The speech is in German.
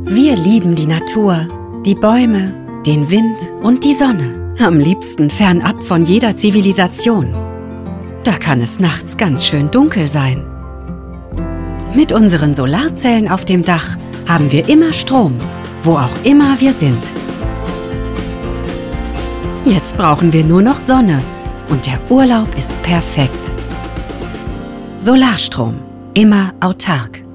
Wir lieben die Natur, die Bäume, den Wind und die Sonne. Am liebsten fernab von jeder Zivilisation. Da kann es nachts ganz schön dunkel sein. Mit unseren Solarzellen auf dem Dach haben wir immer Strom, wo auch immer wir sind. Jetzt brauchen wir nur noch Sonne und der Urlaub ist perfekt. Solarstrom, immer autark.